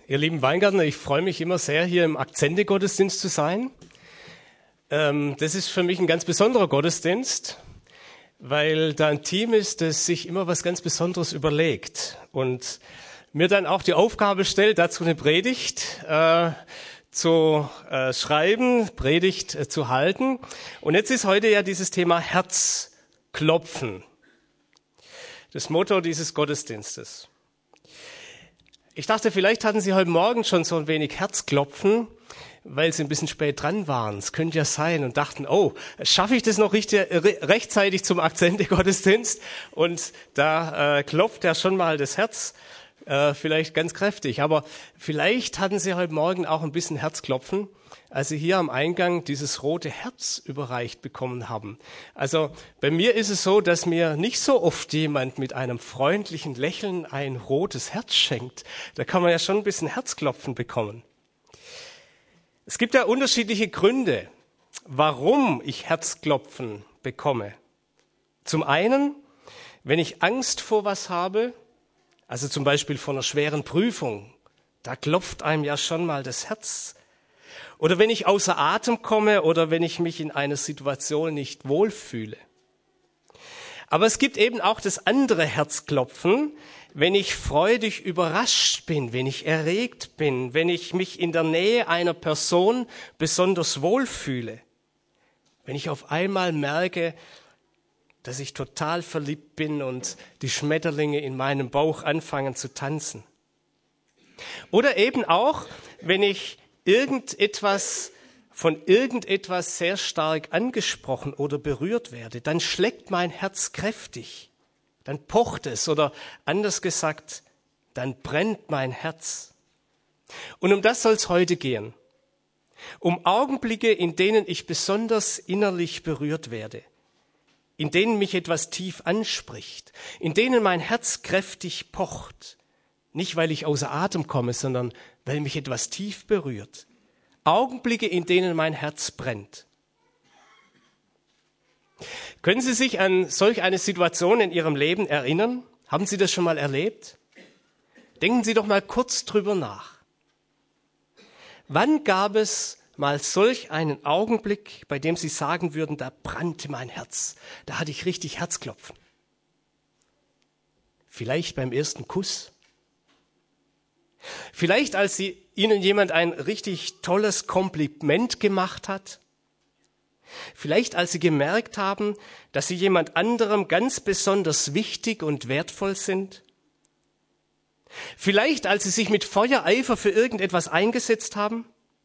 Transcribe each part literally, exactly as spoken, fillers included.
Ihr lieben Weingärtner, ich freue mich immer sehr, hier im Akzente-Gottesdienst zu sein. Ähm, das ist für mich ein ganz besonderer Gottesdienst, weil da ein Team ist, das sich immer was ganz Besonderes überlegt und mir dann auch die Aufgabe stellt, dazu eine Predigt äh, zu äh, schreiben, Predigt äh, zu halten. Und jetzt ist heute ja dieses Thema Herzklopfen, das Motto dieses Gottesdienstes. Ich dachte, vielleicht hatten Sie heute Morgen schon so ein wenig Herzklopfen, weil Sie ein bisschen spät dran waren. Es könnte ja sein und dachten, oh, schaffe ich das noch richtig, rechtzeitig zum Akzente-Gottesdienst? Und da äh, klopft ja schon mal das Herz, äh, vielleicht ganz kräftig. Aber vielleicht hatten Sie heute Morgen auch ein bisschen Herzklopfen, als Sie hier am Eingang dieses rote Herz überreicht bekommen haben. Also bei mir ist es so, dass mir nicht so oft jemand mit einem freundlichen Lächeln ein rotes Herz schenkt. Da kann man ja schon ein bisschen Herzklopfen bekommen. Es gibt ja unterschiedliche Gründe, warum ich Herzklopfen bekomme. Zum einen, wenn ich Angst vor was habe, also zum Beispiel vor einer schweren Prüfung, da klopft einem ja schon mal das Herz. Oder wenn ich außer Atem komme oder wenn ich mich in einer Situation nicht wohlfühle. Aber es gibt eben auch das andere Herzklopfen, wenn ich freudig überrascht bin, wenn ich erregt bin, wenn ich mich in der Nähe einer Person besonders wohlfühle. Wenn ich auf einmal merke, dass ich total verliebt bin und die Schmetterlinge in meinem Bauch anfangen zu tanzen. Oder eben auch, wenn ich irgendetwas von irgendetwas sehr stark angesprochen oder berührt werde, dann schlägt mein Herz kräftig, dann pocht es oder anders gesagt, dann brennt mein Herz. Und um das soll es heute gehen. Um Augenblicke, in denen ich besonders innerlich berührt werde, in denen mich etwas tief anspricht, in denen mein Herz kräftig pocht. Nicht, weil ich außer Atem komme, sondern weil mich etwas tief berührt. Augenblicke, in denen mein Herz brennt. Können Sie sich an solch eine Situation in Ihrem Leben erinnern? Haben Sie das schon mal erlebt? Denken Sie doch mal kurz drüber nach. Wann gab es mal solch einen Augenblick, bei dem Sie sagen würden, da brannte mein Herz, da hatte ich richtig Herzklopfen? Vielleicht beim ersten Kuss? Vielleicht, als Sie, Ihnen jemand ein richtig tolles Kompliment gemacht hat? Vielleicht, als Sie gemerkt haben, dass Sie jemand anderem ganz besonders wichtig und wertvoll sind? Vielleicht, als Sie sich mit Feuereifer für irgendetwas eingesetzt haben?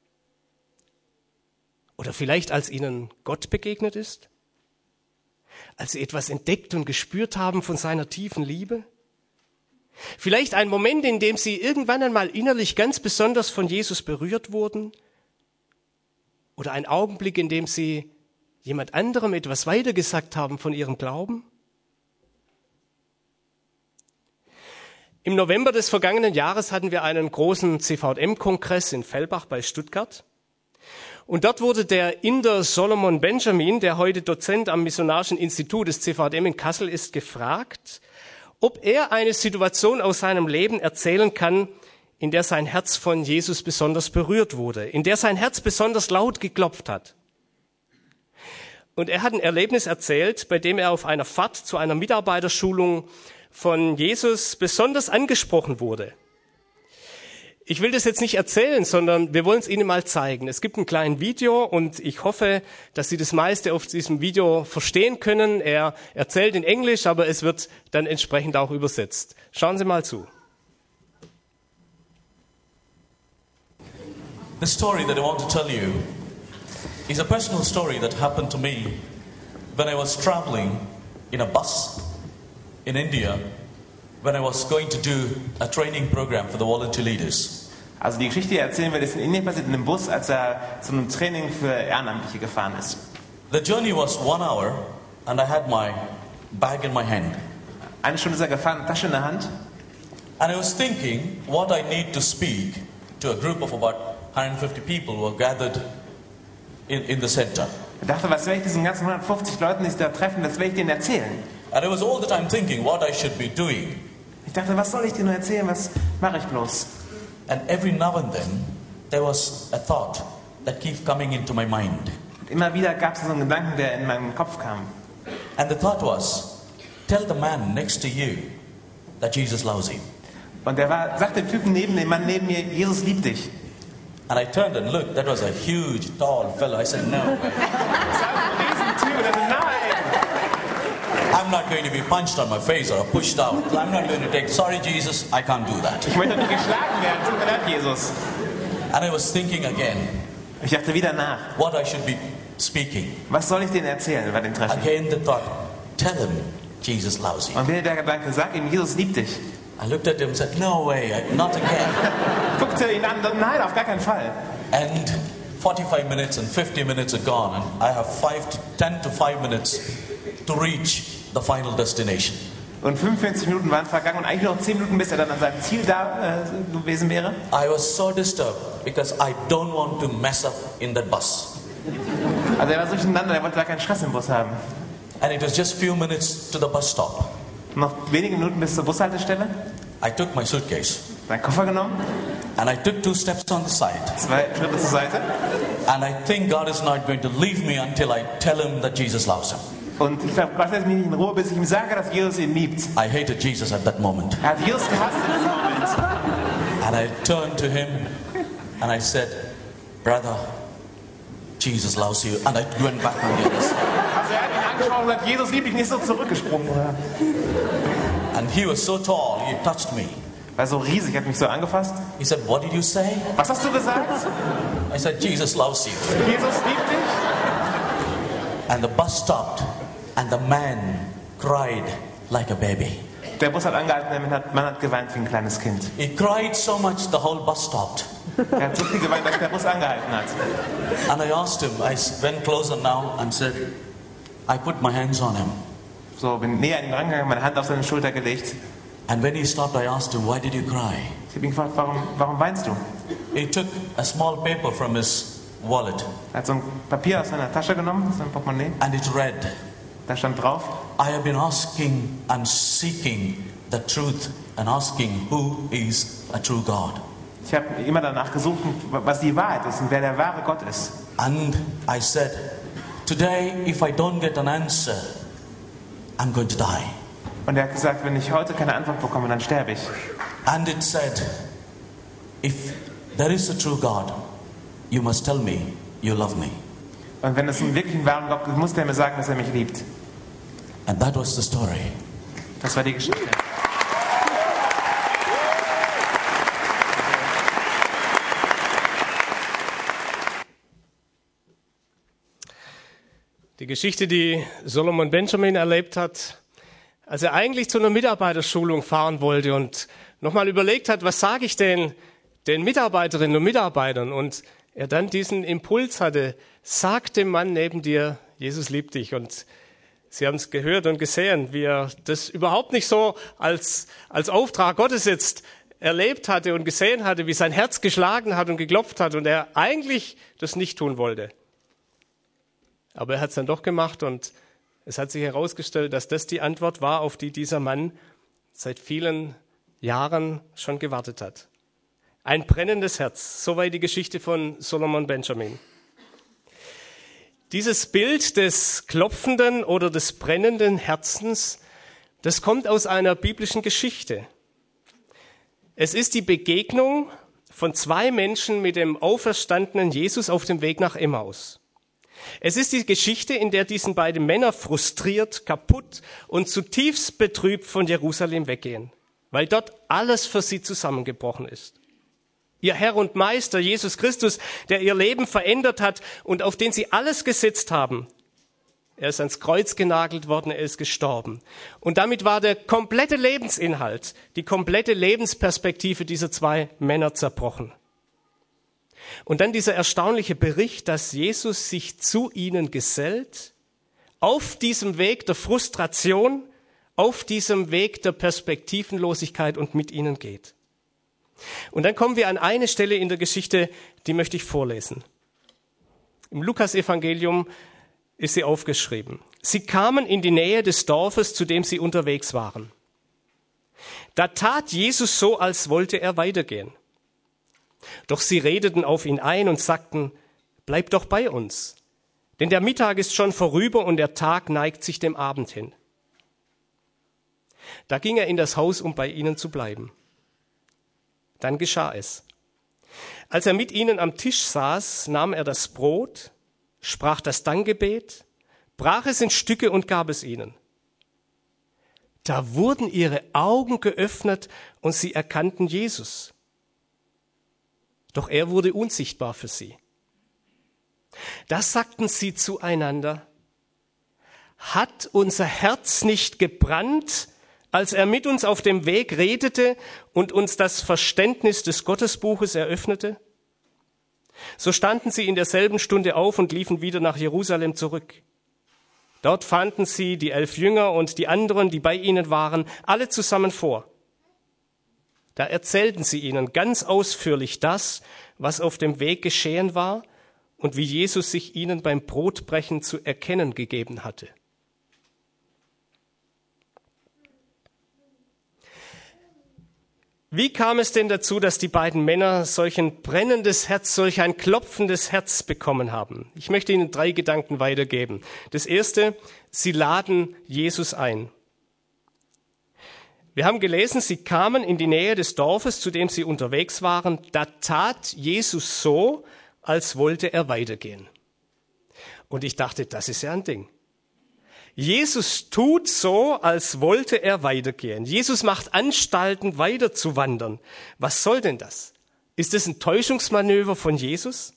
Oder vielleicht, als Ihnen Gott begegnet ist? Als Sie etwas entdeckt und gespürt haben von seiner tiefen Liebe? Vielleicht ein Moment, in dem Sie irgendwann einmal innerlich ganz besonders von Jesus berührt wurden? Oder ein Augenblick, in dem Sie jemand anderem etwas weitergesagt haben von Ihrem Glauben? Im November des vergangenen Jahres hatten wir einen großen C V M-Kongress in Fellbach bei Stuttgart. Und dort wurde der Inder Solomon Benjamin, der heute Dozent am Missionarischen Institut des C V M in Kassel ist, gefragt, ob er eine Situation aus seinem Leben erzählen kann, in der sein Herz von Jesus besonders berührt wurde, in der sein Herz besonders laut geklopft hat. Und er hat ein Erlebnis erzählt, bei dem er auf einer Fahrt zu einer Mitarbeiterschulung von Jesus besonders angesprochen wurde. Ich will das jetzt nicht erzählen, sondern wir wollen es Ihnen mal zeigen. Es gibt ein kleines Video und ich hoffe, dass Sie das meiste auf diesem Video verstehen können. Er erzählt in Englisch, aber es wird dann entsprechend auch übersetzt. Schauen Sie mal zu. The story that I want to tell you is a personal story that happened to me when I was traveling in a bus in India, when I was going to do a training program for the volunteer leaders. Also die Geschichte, die er erzählen will, ist in Indien passiert, in einem Bus, als er zu einem Training für Ehrenamtliche gefahren ist. The journey was one hour and I had my bag in my hand. Eine Stunde ist er gefahren, Tasche in der Hand. And I was thinking what I need to speak to a group of about one hundred fifty people who are gathered in, in the center. Er dachte, was werde ich diesen ganzen hundertfünfzig Leuten, die sich da treffen, das werde ich denen erzählen. And I was all the time thinking what I should be doing. Ich dachte, was soll ich dir nur erzählen, was mache ich bloß? And every now and then, there was a thought that keeps coming into my mind. Und immer wieder gab es so einen Gedanken, der in meinen Kopf kam. And the thought was, tell the man next to you that Jesus loves him. Und der war, sagt dem Typen neben dem Mann neben mir, Jesus liebt dich. And I turned and looked, that was a huge, tall fellow. I said, no. Riesentyp, der so, nein. I'm not going to be punched on my face or pushed out. I'm not going to take, sorry Jesus, I can't do that. Ich möchte nicht geschlagen werden, tut mir leid, Jesus. And I was thinking again, Ich dachte wieder nach. what I should be speaking. Was soll ich denen erzählen bei dem Treffen? Again the thought, tell him Jesus loves him. Und wieder der Gedanke, sag ihm, Jesus liebt dich. I looked at him and said, no way, not again. Guckte ihn an, nein, auf gar keinen Fall. And forty-five minutes and fifty minutes are gone, and I have five to ten to five minutes to reach the final destination. Und fünfundvierzig Minuten waren vergangen und eigentlich noch zehn Minuten, bis er dann an seinem Ziel da äh, gewesen wäre. I was so disturbed because I don't want to mess up in that bus. Also er war so durcheinander, er wollte da keinen Stress im Bus haben. And it was just few minutes to the bus stop. Noch wenige Minuten bis zur Bushaltestelle. I took my suitcase Seinen Koffer genommen, and I took two steps on the side. zwei Schritte zur Seite. And I think God is not going to leave me until I tell him that Jesus loves him. Und ich glaube, Gott lässt mich nicht in Ruhe, bis ich ihm sage, dass Jesus ihn liebt. I hated Jesus at that moment. Er hat Jesus gehasst in diesem Moment. And I turned to him and I said, brother, Jesus loves you. And I went back on the other side. Also er hat ihn angeschaut und gesagt, Jesus liebt dich, nicht so zurückgesprungen. Oder? And he was so tall, he touched me. War so riesig, hat mich so angefasst. He said, what did you say? Was hast du gesagt? I said, Jesus loves you. Jesus liebt dich. And the bus stopped and the man cried like a baby. Der Bus hat angehalten, der Mann hat, Mann hat geweint wie ein kleines Kind. He cried so much the whole bus stopped. Er hat so viel geweint, dass der Bus angehalten hat. And I asked him, I went closer now and said, I put my hands on him. So, bin näher an ihn rangegangen, meine Hand auf seine Schulter gelegt. And when he stopped, I asked him, why did you cry? Ich habe ihn gefragt, warum, warum weinst du? He took a small paper from his wallet Er hat so ein Papier aus seiner Tasche genommen, aus seinem Portemonnaie. and it read, Da stand drauf, I have been asking and seeking the truth and asking who is a true God. ich habe immer danach gesucht, was die Wahrheit ist und wer der wahre Gott ist. And I said, today if I don't get an answer, I'm going to die. Und er hat gesagt, wenn ich heute keine Antwort bekomme, dann sterbe ich. And it said, if there is a true God, you must tell me you love me. Und wenn es einen wirklichen wahren Gott gibt, muss der mir sagen, dass er mich liebt. And that was the story. Das war die Geschichte. Die Geschichte, die Solomon Benjamin erlebt hat, als er eigentlich zu einer Mitarbeiterschulung fahren wollte und nochmal überlegt hat, was sage ich denn den Mitarbeiterinnen und Mitarbeitern? Und er dann diesen Impuls hatte, sag dem Mann neben dir, Jesus liebt dich. Und Sie haben es gehört und gesehen, wie er das überhaupt nicht so als, als Auftrag Gottes jetzt erlebt hatte und gesehen hatte, wie sein Herz geschlagen hat und geklopft hat und er eigentlich das nicht tun wollte. Aber er hat es dann doch gemacht und es hat sich herausgestellt, dass das die Antwort war, auf die dieser Mann seit vielen Jahren schon gewartet hat. Ein brennendes Herz, soweit die Geschichte von Solomon Benjamin. Dieses Bild des klopfenden oder des brennenden Herzens, das kommt aus einer biblischen Geschichte. Es ist die Begegnung von zwei Menschen mit dem auferstandenen Jesus auf dem Weg nach Emmaus. Es ist die Geschichte, in der diese beiden Männer frustriert, kaputt und zutiefst betrübt von Jerusalem weggehen, weil dort alles für sie zusammengebrochen ist. Ihr Herr und Meister, Jesus Christus, der ihr Leben verändert hat und auf den sie alles gesetzt haben, er ist ans Kreuz genagelt worden, er ist gestorben. Und damit war der komplette Lebensinhalt, die komplette Lebensperspektive dieser zwei Männer zerbrochen. Und dann dieser erstaunliche Bericht, dass Jesus sich zu ihnen gesellt, auf diesem Weg der Frustration, auf diesem Weg der Perspektivenlosigkeit und mit ihnen geht. Und dann kommen wir an eine Stelle in der Geschichte, die möchte ich vorlesen. Im Lukas-Evangelium ist sie aufgeschrieben. Sie kamen in die Nähe des Dorfes, zu dem sie unterwegs waren. Da tat Jesus so, als wollte er weitergehen. Doch sie redeten auf ihn ein und sagten, bleib doch bei uns, denn der Mittag ist schon vorüber und der Tag neigt sich dem Abend hin. Da ging er in das Haus, um bei ihnen zu bleiben. Dann geschah es. Als er mit ihnen am Tisch saß, nahm er das Brot, sprach das Dankgebet, brach es in Stücke und gab es ihnen. Da wurden ihre Augen geöffnet und sie erkannten Jesus. Doch er wurde unsichtbar für sie. Da sagten sie zueinander, hat unser Herz nicht gebrannt, als er mit uns auf dem Weg redete und uns das Verständnis des Gottesbuches eröffnete? So standen sie in derselben Stunde auf und liefen wieder nach Jerusalem zurück. Dort fanden sie die elf Jünger und die anderen, die bei ihnen waren, alle zusammen vor. Da erzählten sie ihnen ganz ausführlich das, was auf dem Weg geschehen war und wie Jesus sich ihnen beim Brotbrechen zu erkennen gegeben hatte. Wie kam es denn dazu, dass die beiden Männer solch ein brennendes Herz, solch ein klopfendes Herz bekommen haben? Ich möchte Ihnen drei Gedanken weitergeben. Das erste, sie laden Jesus ein. Wir haben gelesen, sie kamen in die Nähe des Dorfes, zu dem sie unterwegs waren. Da tat Jesus so, als wollte er weitergehen. Und ich dachte, das ist ja ein Ding. Jesus tut so, als wollte er weitergehen. Jesus macht Anstalten, weiter zu wandern. Was soll denn das? Ist das ein Täuschungsmanöver von Jesus?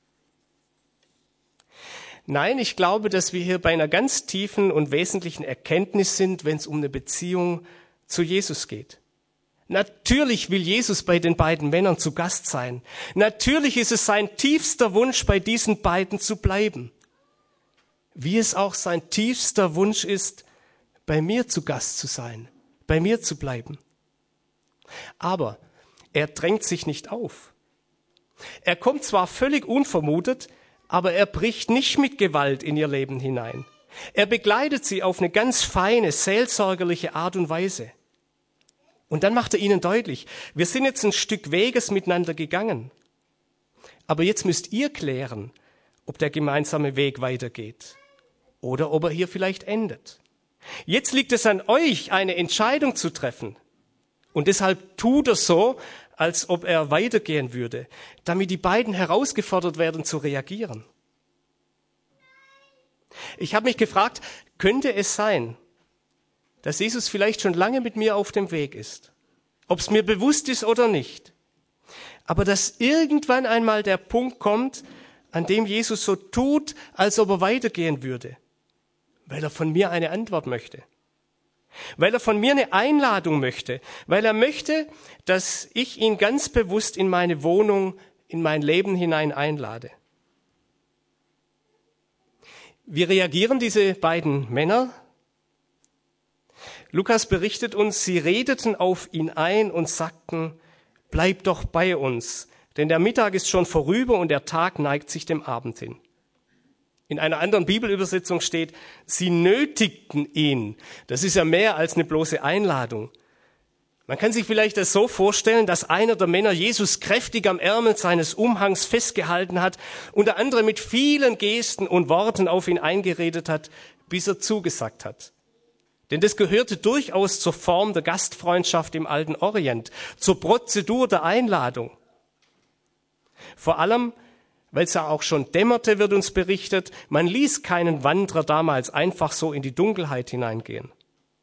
Nein, ich glaube, dass wir hier bei einer ganz tiefen und wesentlichen Erkenntnis sind, wenn es um eine Beziehung zu Jesus geht. Natürlich will Jesus bei den beiden Männern zu Gast sein. Natürlich ist es sein tiefster Wunsch, bei diesen beiden zu bleiben. Wie es auch sein tiefster Wunsch ist, bei mir zu Gast zu sein, bei mir zu bleiben. Aber er drängt sich nicht auf. Er kommt zwar völlig unvermutet, aber er bricht nicht mit Gewalt in ihr Leben hinein. Er begleitet sie auf eine ganz feine, seelsorgerliche Art und Weise. Und dann macht er ihnen deutlich, wir sind jetzt ein Stück Weges miteinander gegangen. Aber jetzt müsst ihr klären, ob der gemeinsame Weg weitergeht oder ob er hier vielleicht endet. Jetzt liegt es an euch, eine Entscheidung zu treffen. Und deshalb tut er so, als ob er weitergehen würde, damit die beiden herausgefordert werden zu reagieren. Ich habe mich gefragt, könnte es sein, dass Jesus vielleicht schon lange mit mir auf dem Weg ist, ob es mir bewusst ist oder nicht, aber dass irgendwann einmal der Punkt kommt, an dem Jesus so tut, als ob er weitergehen würde, weil er von mir eine Antwort möchte, weil er von mir eine Einladung möchte, weil er möchte, dass ich ihn ganz bewusst in meine Wohnung, in mein Leben hinein einlade. Wie reagieren diese beiden Männer? Lukas berichtet uns, sie redeten auf ihn ein und sagten, bleib doch bei uns, denn der Mittag ist schon vorüber und der Tag neigt sich dem Abend hin. In einer anderen Bibelübersetzung steht, sie nötigten ihn. Das ist ja mehr als eine bloße Einladung. Man kann sich vielleicht das so vorstellen, dass einer der Männer Jesus kräftig am Ärmel seines Umhangs festgehalten hat und der andere mit vielen Gesten und Worten auf ihn eingeredet hat, bis er zugesagt hat. Denn das gehörte durchaus zur Form der Gastfreundschaft im alten Orient, zur Prozedur der Einladung. Vor allem, weil es ja auch schon dämmerte, wird uns berichtet, man ließ keinen Wanderer damals einfach so in die Dunkelheit hineingehen.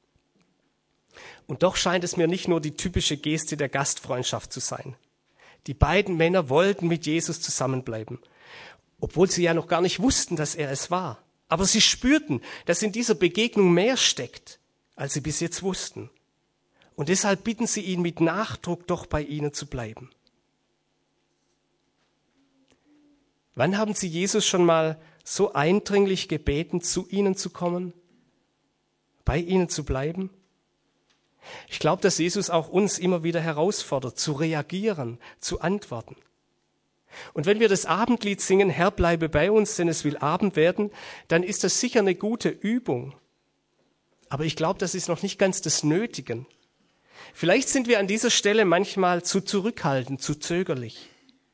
Und doch scheint es mir nicht nur die typische Geste der Gastfreundschaft zu sein. Die beiden Männer wollten mit Jesus zusammenbleiben, obwohl sie ja noch gar nicht wussten, dass er es war. Aber sie spürten, dass in dieser Begegnung mehr steckt, als sie bis jetzt wussten. Und deshalb bitten sie ihn mit Nachdruck, doch bei ihnen zu bleiben. Wann haben Sie Jesus schon mal so eindringlich gebeten, zu ihnen zu kommen, bei ihnen zu bleiben? Ich glaube, dass Jesus auch uns immer wieder herausfordert, zu reagieren, zu antworten. Und wenn wir das Abendlied singen, Herr, bleibe bei uns, denn es will Abend werden, dann ist das sicher eine gute Übung. Aber ich glaube, das ist noch nicht ganz das Nötige. Vielleicht sind wir an dieser Stelle manchmal zu zurückhaltend, zu zögerlich.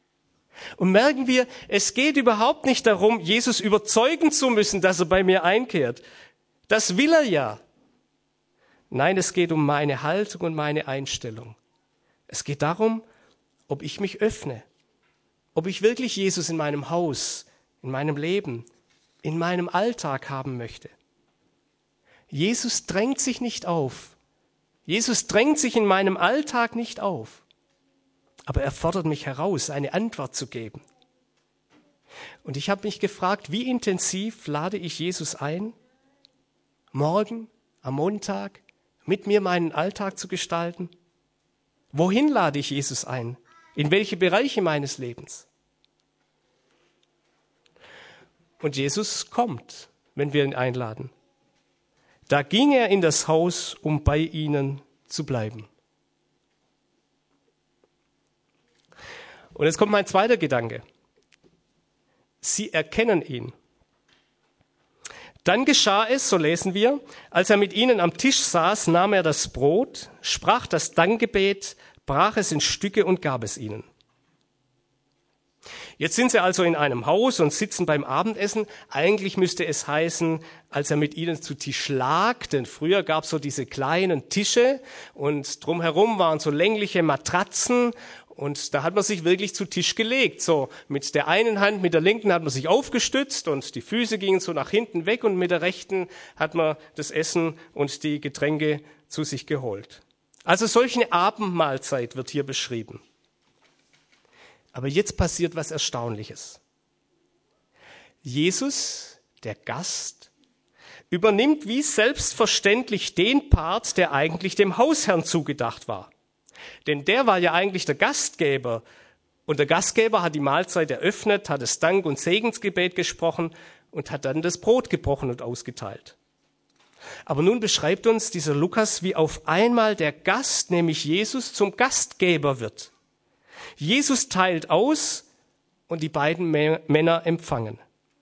Und merken wir, es geht überhaupt nicht darum, Jesus überzeugen zu müssen, dass er bei mir einkehrt. Das will er ja. Nein, es geht um meine Haltung und meine Einstellung. Es geht darum, ob ich mich öffne, ob ich wirklich Jesus in meinem Haus, in meinem Leben, in meinem Alltag haben möchte. Jesus drängt sich nicht auf. Jesus drängt sich in meinem Alltag nicht auf. Aber er fordert mich heraus, eine Antwort zu geben. Und ich habe mich gefragt, wie intensiv lade ich Jesus ein, morgen, am Montag, mit mir meinen Alltag zu gestalten? Wohin lade ich Jesus ein? In welche Bereiche meines Lebens? Und Jesus kommt, wenn wir ihn einladen. Da ging er in das Haus, um bei ihnen zu bleiben. Und jetzt kommt mein zweiter Gedanke. Sie erkennen ihn. Dann geschah es, so lesen wir, als er mit ihnen am Tisch saß, nahm er das Brot, sprach das Dankgebet, brach es in Stücke und gab es ihnen. Jetzt sind sie also in einem Haus und sitzen beim Abendessen. Eigentlich müsste es heißen, als er mit ihnen zu Tisch lag, denn früher gab es so diese kleinen Tische und drumherum waren so längliche Matratzen und da hat man sich wirklich zu Tisch gelegt. So mit der einen Hand, mit der linken hat man sich aufgestützt und die Füße gingen so nach hinten weg und mit der rechten hat man das Essen und die Getränke zu sich geholt. Also solch eine Abendmahlzeit wird hier beschrieben. Aber jetzt passiert was Erstaunliches. Jesus, der Gast, übernimmt wie selbstverständlich den Part, der eigentlich dem Hausherrn zugedacht war. Denn der war ja eigentlich der Gastgeber. Und der Gastgeber hat die Mahlzeit eröffnet, hat das Dank- und Segensgebet gesprochen und hat dann das Brot gebrochen und ausgeteilt. Aber nun beschreibt uns dieser Lukas, wie auf einmal der Gast, nämlich Jesus, zum Gastgeber wird. Jesus teilt aus und die beiden Männer empfangen.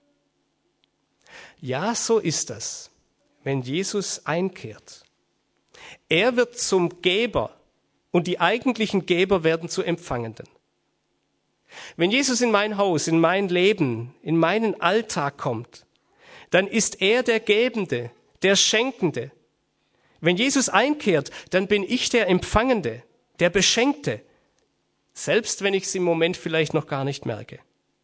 Ja, so ist das, wenn Jesus einkehrt. Er wird zum Geber und die eigentlichen Geber werden zu Empfangenden. Wenn Jesus in mein Haus, in mein Leben, in meinen Alltag kommt, dann ist er der Gebende, der Schenkende. Wenn Jesus einkehrt, dann bin ich der Empfangende, der Beschenkte. Selbst wenn ich es im Moment vielleicht noch gar nicht merke.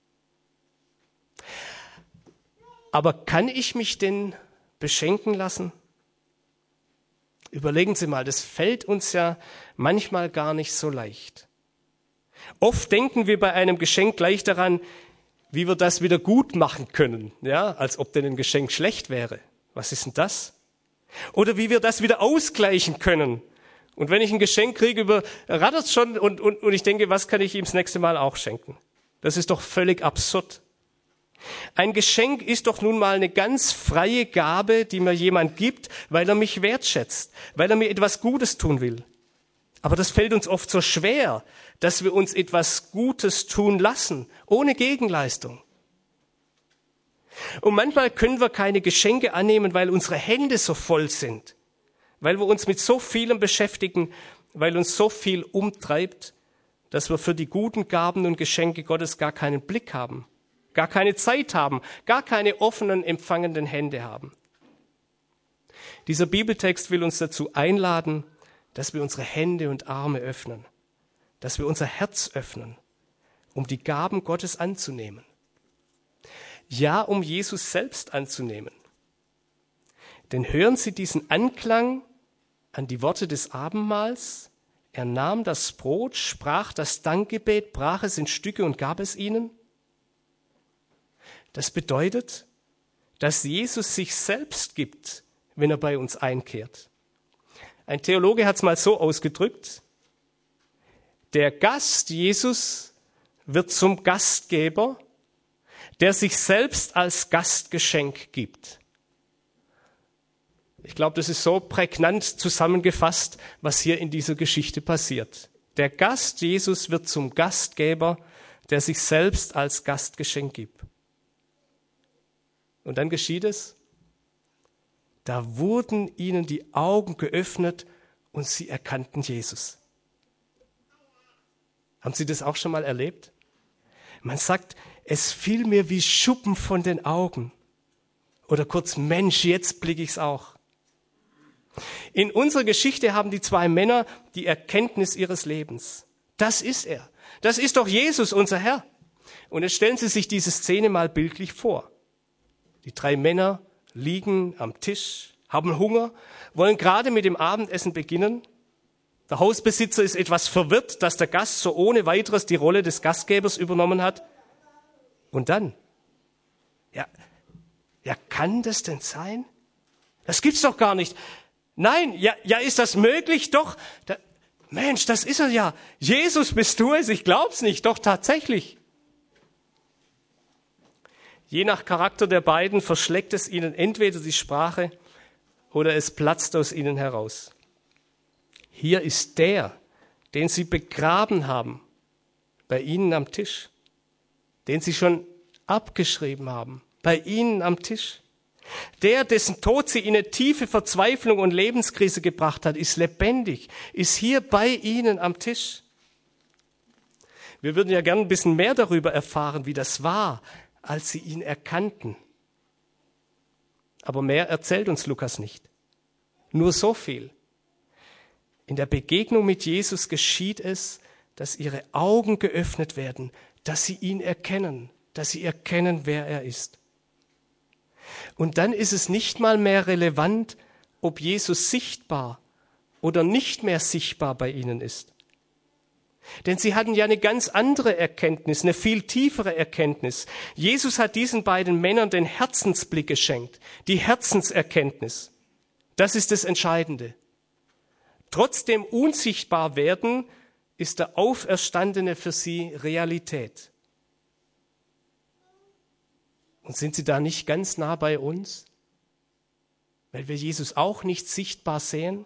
Aber kann ich mich denn beschenken lassen? Überlegen Sie mal, das fällt uns ja manchmal gar nicht so leicht. Oft denken wir bei einem Geschenk gleich daran, wie wir das wieder gut machen können, ja, als ob denn ein Geschenk schlecht wäre. Was ist denn das? Oder wie wir das wieder ausgleichen können. Und wenn ich ein Geschenk kriege, überrattert es schon und, und, und ich denke, was kann ich ihm das nächste Mal auch schenken? Das ist doch völlig absurd. Ein Geschenk ist doch nun mal eine ganz freie Gabe, die mir jemand gibt, weil er mich wertschätzt, weil er mir etwas Gutes tun will. Aber das fällt uns oft so schwer, dass wir uns etwas Gutes tun lassen, ohne Gegenleistung. Und manchmal können wir keine Geschenke annehmen, weil unsere Hände so voll sind. Weil wir uns mit so vielem beschäftigen, weil uns so viel umtreibt, dass wir für die guten Gaben und Geschenke Gottes gar keinen Blick haben, gar keine Zeit haben, gar keine offenen, empfangenden Hände haben. Dieser Bibeltext will uns dazu einladen, dass wir unsere Hände und Arme öffnen, dass wir unser Herz öffnen, um die Gaben Gottes anzunehmen. Ja, um Jesus selbst anzunehmen. Denn hören Sie diesen Anklang an die Worte des Abendmahls. Er nahm das Brot, sprach das Dankgebet, brach es in Stücke und gab es ihnen. Das bedeutet, dass Jesus sich selbst gibt, wenn er bei uns einkehrt. Ein Theologe hat es mal so ausgedrückt: Der Gast Jesus wird zum Gastgeber, der sich selbst als Gastgeschenk gibt. Ich glaube, das ist so prägnant zusammengefasst, was hier in dieser Geschichte passiert. Der Gast Jesus wird zum Gastgeber, der sich selbst als Gastgeschenk gibt. Und dann geschieht es. Da wurden ihnen die Augen geöffnet und sie erkannten Jesus. Haben Sie das auch schon mal erlebt? Man sagt, es fiel mir wie Schuppen von den Augen. Oder kurz, Mensch, jetzt blicke ich's auch. In unserer Geschichte haben die zwei Männer die Erkenntnis ihres Lebens. Das ist er. Das ist doch Jesus, unser Herr. Und jetzt stellen Sie sich diese Szene mal bildlich vor. Die drei Männer liegen am Tisch, haben Hunger, wollen gerade mit dem Abendessen beginnen. Der Hausbesitzer ist etwas verwirrt, dass der Gast so ohne weiteres die Rolle des Gastgebers übernommen hat. Und dann, ja, ja, kann das denn sein? Das gibt's doch gar nicht. Nein, ja, ja, ist das möglich? Doch, da, Mensch, das ist er ja. Jesus, bist du es? Ich glaub's nicht, doch tatsächlich. Je nach Charakter der beiden verschlägt es ihnen entweder die Sprache oder es platzt aus ihnen heraus. Hier ist der, den sie begraben haben, bei ihnen am Tisch, den sie schon abgeschrieben haben, bei ihnen am Tisch. Der, dessen Tod sie in eine tiefe Verzweiflung und Lebenskrise gebracht hat, ist lebendig, ist hier bei ihnen am Tisch. Wir würden ja gern ein bisschen mehr darüber erfahren, wie das war, als sie ihn erkannten. Aber mehr erzählt uns Lukas nicht. Nur so viel. In der Begegnung mit Jesus geschieht es, dass ihre Augen geöffnet werden, dass sie ihn erkennen, dass sie erkennen, wer er ist. Und dann ist es nicht mal mehr relevant, ob Jesus sichtbar oder nicht mehr sichtbar bei ihnen ist. Denn sie hatten ja eine ganz andere Erkenntnis, eine viel tiefere Erkenntnis. Jesus hat diesen beiden Männern den Herzensblick geschenkt, die Herzenserkenntnis. Das ist das Entscheidende. Trotzdem unsichtbar werden, ist der Auferstandene für sie Realität. Und sind sie da nicht ganz nah bei uns? Weil wir Jesus auch nicht sichtbar sehen?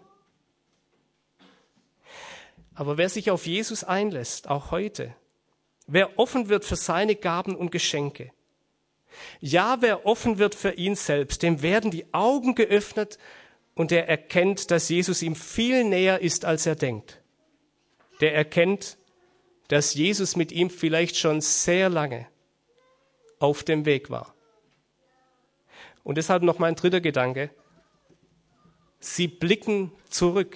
Aber wer sich auf Jesus einlässt, auch heute, wer offen wird für seine Gaben und Geschenke, ja, wer offen wird für ihn selbst, dem werden die Augen geöffnet und er erkennt, dass Jesus ihm viel näher ist, als er denkt. Der erkennt, dass Jesus mit ihm vielleicht schon sehr lange auf dem Weg war. Und deshalb noch mein dritter Gedanke. Sie blicken zurück.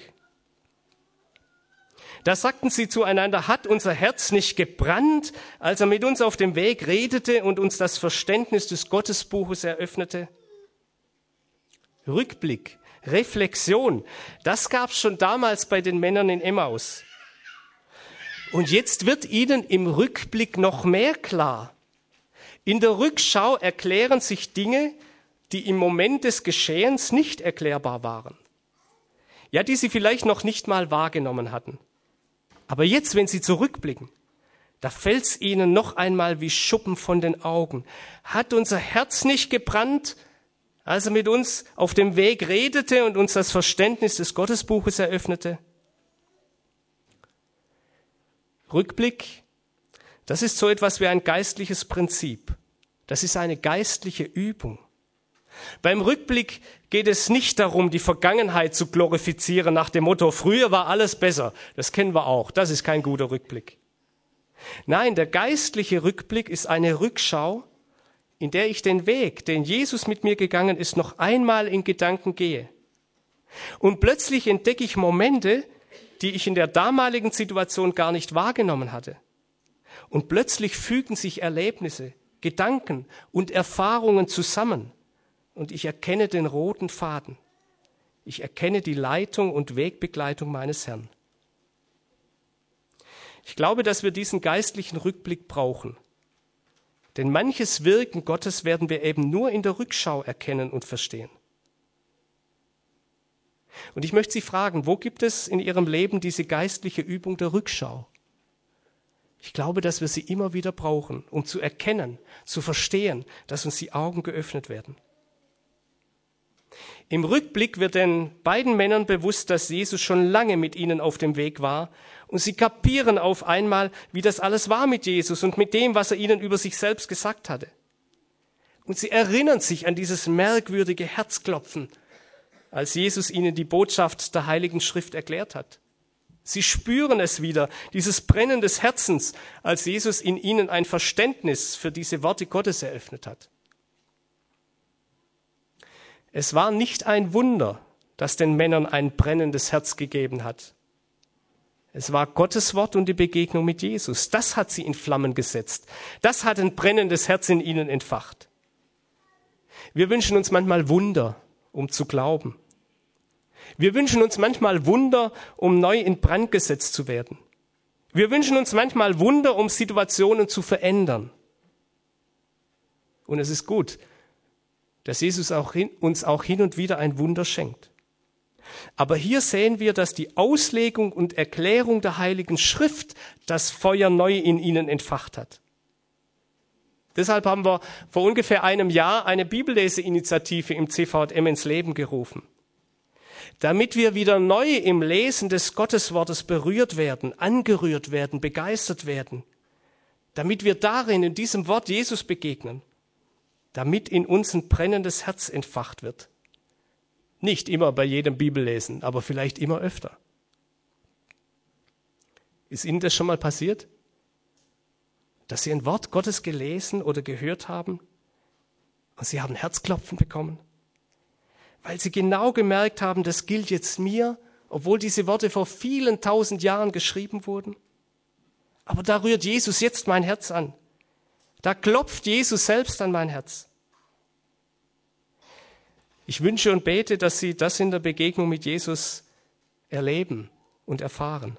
Da sagten sie zueinander, hat unser Herz nicht gebrannt, als er mit uns auf dem Weg redete und uns das Verständnis des Gottesbuches eröffnete? Rückblick, Reflexion, das gab es schon damals bei den Männern in Emmaus. Und jetzt wird ihnen im Rückblick noch mehr klar. In der Rückschau erklären sich Dinge, die im Moment des Geschehens nicht erklärbar waren. Ja, die sie vielleicht noch nicht mal wahrgenommen hatten. Aber jetzt, wenn sie zurückblicken, da fällt's ihnen noch einmal wie Schuppen von den Augen. Hat unser Herz nicht gebrannt, als er mit uns auf dem Weg redete und uns das Verständnis des Gottesbuches eröffnete? Rückblick, das ist so etwas wie ein geistliches Prinzip. Das ist eine geistliche Übung. Beim Rückblick geht es nicht darum, die Vergangenheit zu glorifizieren nach dem Motto, früher war alles besser. Das kennen wir auch. Das ist kein guter Rückblick. Nein, der geistliche Rückblick ist eine Rückschau, in der ich den Weg, den Jesus mit mir gegangen ist, noch einmal in Gedanken gehe. Und plötzlich entdecke ich Momente, die ich in der damaligen Situation gar nicht wahrgenommen hatte. Und plötzlich fügen sich Erlebnisse, Gedanken und Erfahrungen zusammen. Und ich erkenne den roten Faden. Ich erkenne die Leitung und Wegbegleitung meines Herrn. Ich glaube, dass wir diesen geistlichen Rückblick brauchen. Denn manches Wirken Gottes werden wir eben nur in der Rückschau erkennen und verstehen. Und ich möchte Sie fragen, wo gibt es in Ihrem Leben diese geistliche Übung der Rückschau? Ich glaube, dass wir sie immer wieder brauchen, um zu erkennen, zu verstehen, dass uns die Augen geöffnet werden. Im Rückblick wird den beiden Männern bewusst, dass Jesus schon lange mit ihnen auf dem Weg war und sie kapieren auf einmal, wie das alles war mit Jesus und mit dem, was er ihnen über sich selbst gesagt hatte. Und sie erinnern sich an dieses merkwürdige Herzklopfen, als Jesus ihnen die Botschaft der Heiligen Schrift erklärt hat. Sie spüren es wieder, dieses Brennen des Herzens, als Jesus in ihnen ein Verständnis für diese Worte Gottes eröffnet hat. Es war nicht ein Wunder, das den Männern ein brennendes Herz gegeben hat. Es war Gottes Wort und die Begegnung mit Jesus. Das hat sie in Flammen gesetzt. Das hat ein brennendes Herz in ihnen entfacht. Wir wünschen uns manchmal Wunder, um zu glauben. Wir wünschen uns manchmal Wunder, um neu in Brand gesetzt zu werden. Wir wünschen uns manchmal Wunder, um Situationen zu verändern. Und es ist gut, dass Jesus auch hin, uns auch hin und wieder ein Wunder schenkt. Aber hier sehen wir, dass die Auslegung und Erklärung der Heiligen Schrift das Feuer neu in ihnen entfacht hat. Deshalb haben wir vor ungefähr einem Jahr eine Bibelleseinitiative im C V J M ins Leben gerufen. Damit wir wieder neu im Lesen des Gotteswortes berührt werden, angerührt werden, begeistert werden. Damit wir darin, in diesem Wort Jesus begegnen. Damit in uns ein brennendes Herz entfacht wird. Nicht immer bei jedem Bibellesen, aber vielleicht immer öfter. Ist Ihnen das schon mal passiert? Dass Sie ein Wort Gottes gelesen oder gehört haben und Sie haben Herzklopfen bekommen? Weil Sie genau gemerkt haben, das gilt jetzt mir, obwohl diese Worte vor vielen tausend Jahren geschrieben wurden. Aber da rührt Jesus jetzt mein Herz an. Da klopft Jesus selbst an mein Herz. Ich wünsche und bete, dass Sie das in der Begegnung mit Jesus erleben und erfahren.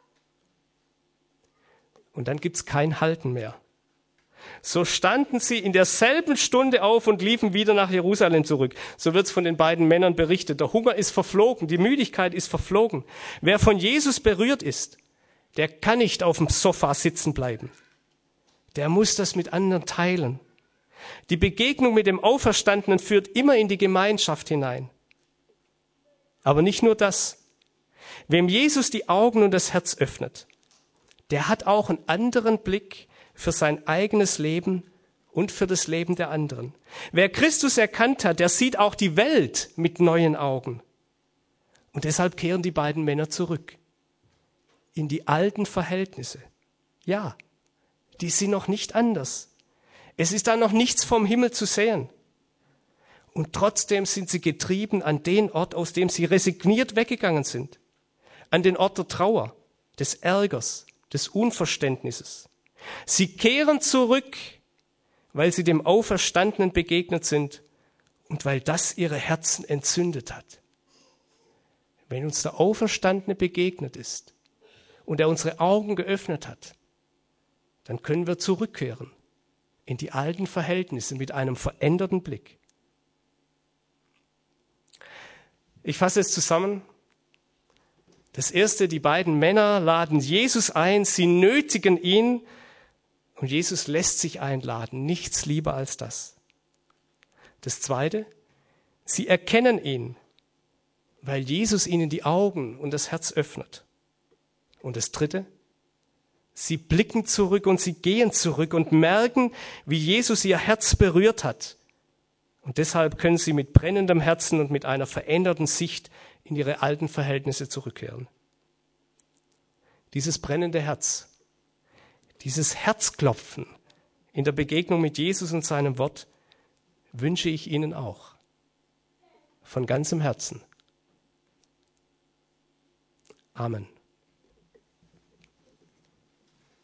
Und dann gibt's kein Halten mehr. So standen sie in derselben Stunde auf und liefen wieder nach Jerusalem zurück. So wird's von den beiden Männern berichtet. Der Hunger ist verflogen, die Müdigkeit ist verflogen. Wer von Jesus berührt ist, der kann nicht auf dem Sofa sitzen bleiben. Der muss das mit anderen teilen. Die Begegnung mit dem Auferstandenen führt immer in die Gemeinschaft hinein. Aber nicht nur das. Wem Jesus die Augen und das Herz öffnet, der hat auch einen anderen Blick für sein eigenes Leben und für das Leben der anderen. Wer Christus erkannt hat, der sieht auch die Welt mit neuen Augen. Und deshalb kehren die beiden Männer zurück in die alten Verhältnisse. Ja, die sind noch nicht anders. Es ist da noch nichts vom Himmel zu sehen. Und trotzdem sind sie getrieben an den Ort, aus dem sie resigniert weggegangen sind. An den Ort der Trauer, des Ärgers, des Unverständnisses. Sie kehren zurück, weil sie dem Auferstandenen begegnet sind und weil das ihre Herzen entzündet hat. Wenn uns der Auferstandene begegnet ist und er unsere Augen geöffnet hat, dann können wir zurückkehren in die alten Verhältnisse mit einem veränderten Blick. Ich fasse es zusammen. Das erste, die beiden Männer laden Jesus ein, sie nötigen ihn und Jesus lässt sich einladen. Nichts lieber als das. Das zweite, sie erkennen ihn, weil Jesus ihnen die Augen und das Herz öffnet. Und das dritte, sie blicken zurück und sie gehen zurück und merken, wie Jesus ihr Herz berührt hat. Und deshalb können sie mit brennendem Herzen und mit einer veränderten Sicht in ihre alten Verhältnisse zurückkehren. Dieses brennende Herz, dieses Herzklopfen in der Begegnung mit Jesus und seinem Wort wünsche ich Ihnen auch. Von ganzem Herzen. Amen.